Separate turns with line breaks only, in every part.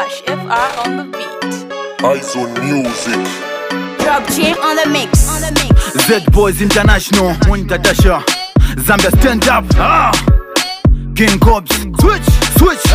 Cash FR on the beat.
Eyes on music.
Drop J on the mix.
Z Boys International, Muntatasha, Zambia stand up. King Cobbs, switch.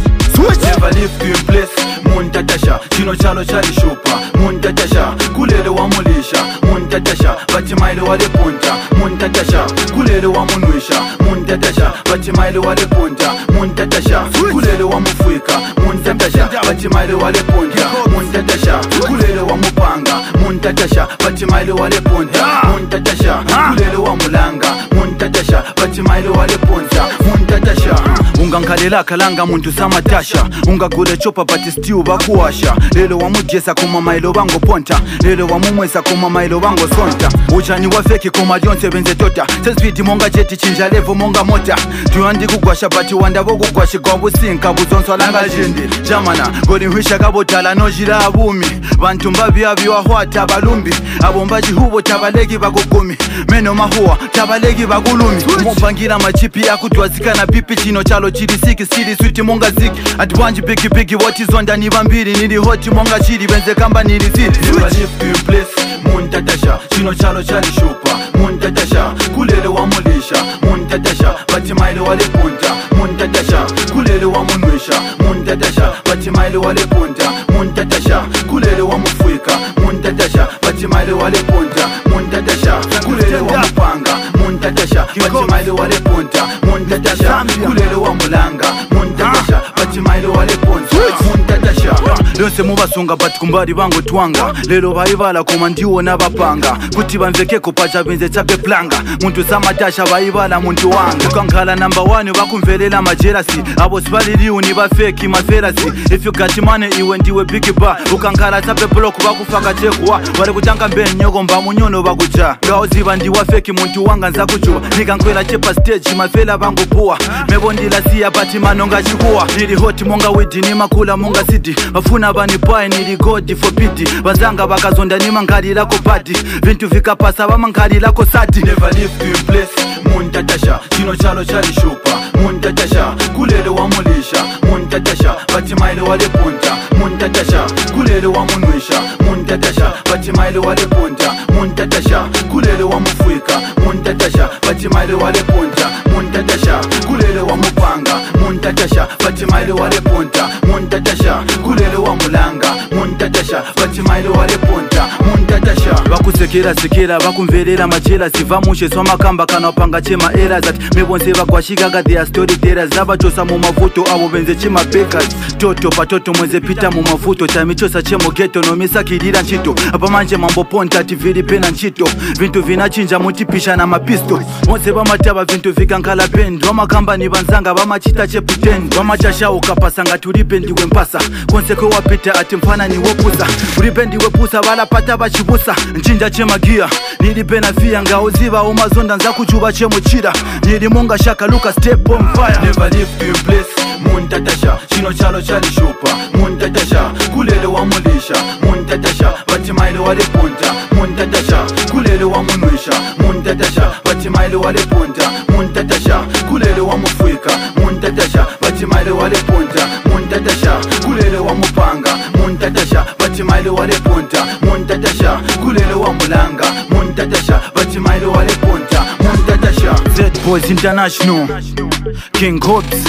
Never leave you in place. Muntatasha, chino chalo chali shupa. Muntatasha, kulele wa mulisha. Muntatasha, bachimaile wale punta. Muntatasha, kulele wa munwisha. Muntatasha, bachimaile wale punta. Muntatasha, kulele wa mufuika. Muntatasha, bachimaile wale punta. Muntatasha, kulele wa mupanga. Muntatasha, bachimaile wale punta. Muntatasha, kulele wa mulanga. Muntatasha, bachimaile wale punta. Muntatasha, ungankalela kalanga muntu samatasha. Ungagule chopa bati stew bakuwasha. Lelo wamujesa kuma mailo bango ponta. Lelo wamumwesa kuma mailo bango sonta. Uchani wafeki kuma lyonse benze tota. Sespiti monga jeti chinja levo monga mota. Tuyandi kugwasha bati wanda bogu kwashi kwa businka buzonso langa jindi. Jamana goli hwisha kabotala nojira abumi. Bantu mbabi abiwa hwata balumbi. Abombaji hubo tabalegi bagogumi. Meno mahuwa tabalegi bagulumi. Mbangira machipi ya kutwazika na pipi chino chalo chiri siki siri switi monga ziki. Adwanji bigi what is on da nibambiri. Nili hoti monga chiri benze kamba nili ziri. Never leave you in place. Muntatasha, chino chalo chali shupa. Muntatasha, kulele wa mulisha. Muntatasha, bachimaile wale punta. Muntatasha, kulele wa munwisha. Muntatasha, bachimaile wale punta. Muntatasha, kulele wa mufuika. Muntatasha, bachimaile wale punta. Muntatasha, kulele wa mupanga. Muntatasha, bachimaile wale punta. Muntatasha, kulele wa mulanga. Muntatasha, bachimaile wale punta. Muntatasha, lonse mubasunga bati kumbari bango twanga. Lelo bayibala kuma ndiwo nabapanga. Kuti bamvekeko pacha benze chape planga. Muntu samatasha bayibala muntu wanga. Ukankhala number 1 bakumvelela majerasi. Abo sibaliliu ni bafeki maferasi. If you got money iwe ndiwe big bar. Ukankhala chape block bakufaka chekwa. Wale kutanga mbe nyoko mba munyono bakuja. Ngawo ziba ndiwa feki muntu wanga nzakujuwa. Nikankwela chepa stage mafela bango puwa. Mebondila siya bati manonga chikuwa. Nili hoti monga widi ni makula monga city. Bafuna bani boy nili godi for pity. Bazanga bakazonda ni mangari lako party. Vintu vikapasa ba mangari lako sati. Never leave you in place. Muntatasha, chino chalo chali shupa. Muntatasha, kulele wa mulisha. Muntatasha, bachimaile wale punta. Muntatasha, kulele wa munwisha. Muntatasha, bachimaile wale punta. Muntatasha, kulele wa mufuika. Muntatasha, bachimaile wale punta. Muntatasha, kulele wa mupanga. Muntatasha, bachimaile wale punta. Muntatasha, kulele wa mulanga. Muntatasha, bachimaile wale punta. Muntatasha, bakusekera bakumvelela machela siva mushe swa makamba kana panga chema era zati mebonse bagwashika ga their storytellers zabachosa mu mavuto abo benze chima bakers toto patoto mweze pita mu mavuto tamichosa chemo ghetto no misakirira nchito apamanje mambo ponta tivili pena nchito vintu vinachinja mutipisha na mapisto onse bamataba vintu vikankala bend wamakamba ni banzanga bamachita che pretend bamachasha ukapasanga tulipendiwe mpasa konseko wapita ati mfana ni wopusa ulipendiwe pusa balapata bachibusa nchinja chemagia nilipena fia ngauziba umazonda nzakuchuba chemuchira nilimunga shaka luka step on fire. Never leave you in place. Muntatasha, chino chalo chali shupa. Muntatasha, kulele wa mulisha. Muntatasha, bachimaile wale punta. Muntatasha, kulele wa munwisha. Muntatasha, bachimaile wale punta. Muntatasha, kulele wa mufuika. Muntatasha, bachimaile wale punta. Muntatasha, kulele wa mupanga. Muntatasha, bachimaile wale punta. Muntatasha, kulele wa mulanga. Muntatasha, bachimaile wale punta. Muntatasha, Z Boys International, King Cobbs,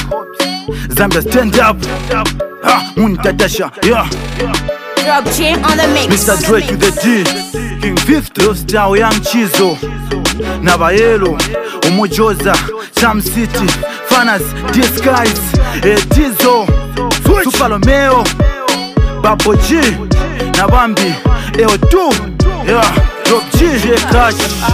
Zambia stand up. Muntatasha, yeah.
Drop J on the mix.
Mr. Dre to the D, King 50, Star Young Chizo, Nabayelo, Umujoza, Sam City, Fanas, Disguise, Tizo, Supalomeo, Babo G, Nabambi, EO2, yeah. Drop J, Cash,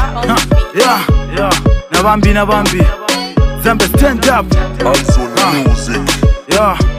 yeah. Nabambi, Zambia stand up.
Eyes on music.
Yeah.